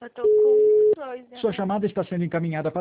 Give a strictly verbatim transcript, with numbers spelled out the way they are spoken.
Eu tô com dois. Sua chamada está sendo encaminhada para